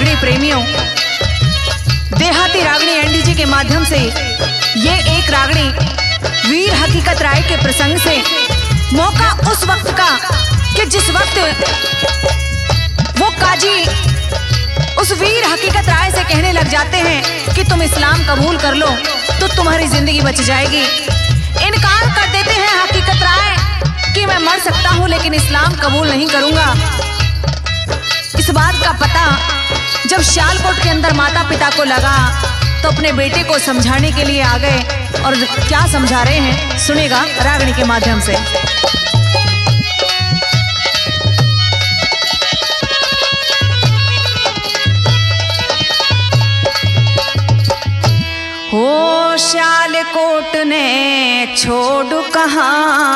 रागणी प्रेमियों, देहाती रागणी एनडीजे के माध्यम से ये एक रागणी वीर हकीकत राय के प्रसंग से मौका उस वक्त का कि जिस वक्त वो काजी उस वीर हकीकत राय से कहने लग जाते हैं कि तुम इस्लाम कबूल कर लो तो तुम्हारी जिंदगी बच जाएगी। इनकार कर देते हैं हकीकत राय कि मैं मर सकता हूं लेकिन इस्लाम कबूल नहीं करूंगा। इस बात का पता जब सियालकोट के अंदर माता पिता को लगा तो अपने बेटे को समझाने के लिए आ गए। और क्या समझा रहे हैं सुनेगा रागणी के माध्यम से। हो सियालकोट ने छोड़ कहाँ,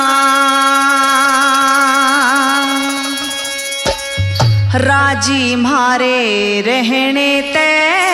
राजी मारे रहने ते,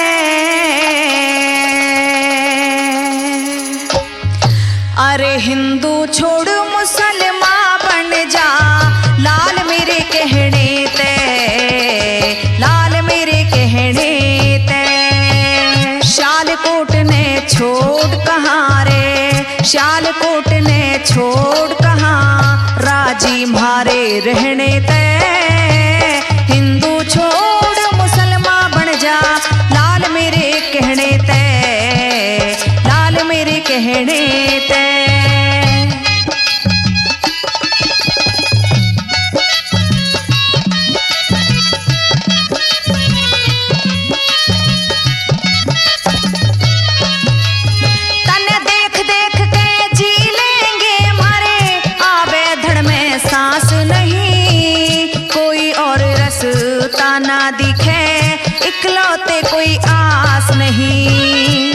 अरे हिंदू छोड़ मुसलमान बन जा, लाल मेरे कहने ते, लाल मेरे कहने ते। सियालकोट ने छोड़ कहाँ रे, सियालकोट ने छोड़ कहाँ, राजी मारे रहने ते, हिंदू छोड़ मुसलमान बन जा, लाल मेरे कहने ते, लाल मेरे कहने ते। तने देख देख के जी लेंगे मारे, आवे धड़ में सांस नहीं, कोई और रास्ता ना दिखे, इकलौते कोई आस नहीं।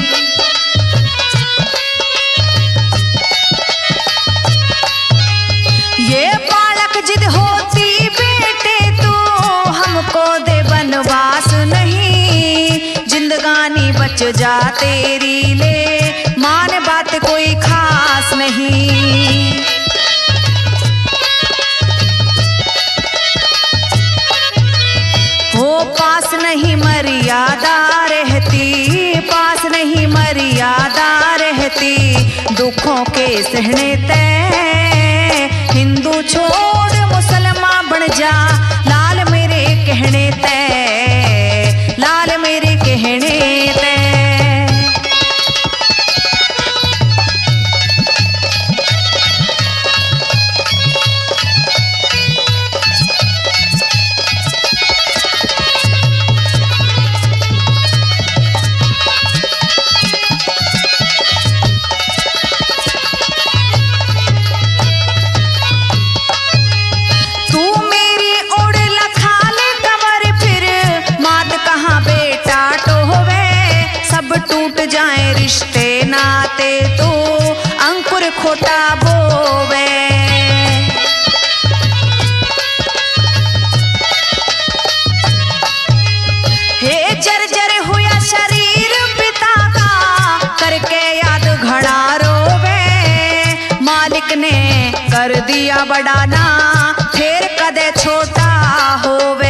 ये बालक जिद होती बेटे तू, हमको दे बनवास नहीं, जिंदगानी बच जा तेरी ले, मान बात कोई खास नहीं। हो पास नहीं मर्यादा रहती, पास नहीं मर्यादा रहती, दुखों के सहने ते, हिंदू छोड़ मुसलमान बन जा, लाल मेरे कहने ते, लाल मेरे कहने ते। टूट जाए रिश्ते नाते तो अंकुर खोटा बोवे, हे जर्जर हुआ शरीर पिता का, करके याद घड़ा रोवे, मालिक ने कर दिया बड़ा ना, फिर कदे छोटा होवे।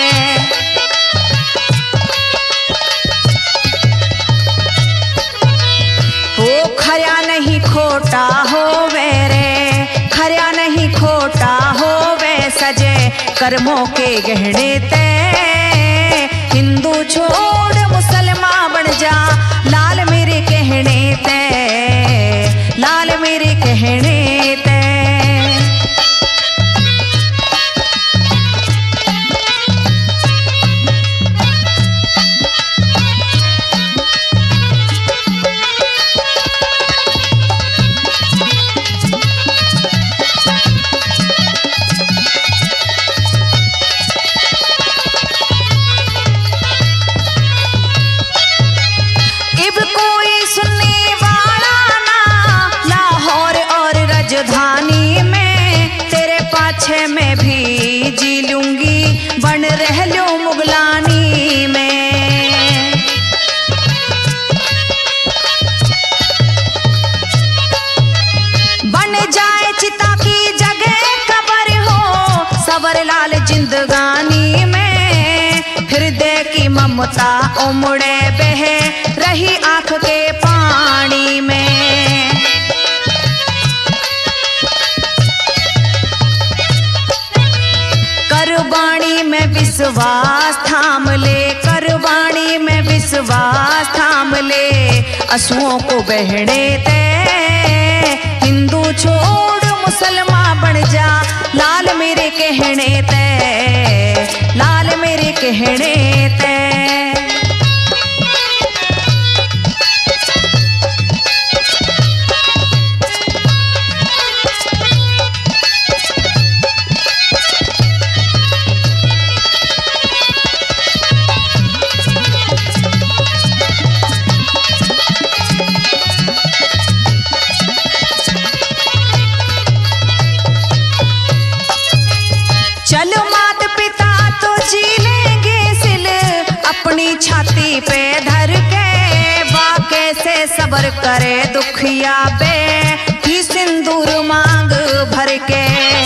खर्या नहीं खोटा होवे रे, खर्या नहीं खोटा होवे, सजे कर्मों के गहने ते, हिंदू छोड़ मुसलमान बन जा, लाल मेरे कहने ते, लाल मेरे कहने ते। राजधानी में तेरे पाछे में भी जी लूंगी, बन रह लो मुगलानी में। बन जाए चिता की जगह कब्र हो, सवर लाल जिंदगानी में, फिर दे की मम ममता उमड़े बह रही आंख के पानी में। करवाणी में विश्वास थाम ले, करवाणी में विश्वास थाम ले, असुओं को बहने दे। हिंदू छोड़ मुसलमान बन जा, लाल मेरे कहने ते, लाल मेरे कहने ते। चलो मात पिता तो जी लेंगे सिल अपनी छाती पे धर के, वाक़े से सब्र करे दुखिया बे ही सिंदूर मांग भर के।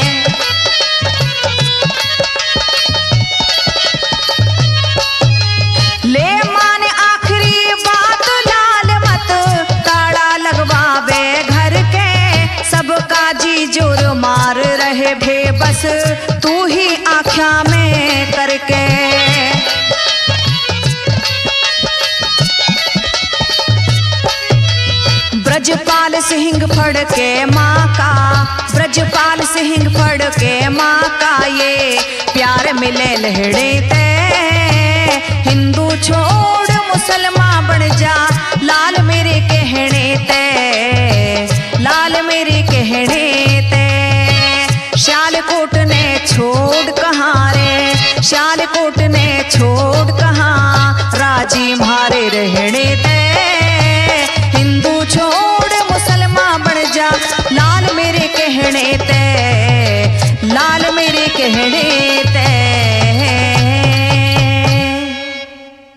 ले माने आखिरी बात लाल मत ताड़ा लगवावे घर के, सबका जी जोर मार रहे भे बस तू ही आँखा में करके। ब्रजपाल सिंह फड़ के माँ का, ब्रजपाल सिंह फड़ के माँ का ये प्यार मिले लहड़े ते। हिंदू छोड़ मुसलमान बन जा, लाल मेरे कहने ते, लाल मेरे कहने ते। सियालकोट ने छोड़ कहाँ रे, सियालकोट ने छोड़ कहाँ, राजी मारे रहने ते। हिंदू छोड़ मुसलमान बन जा, लाल मेरे कहने ते, लाल मेरे कहने ते।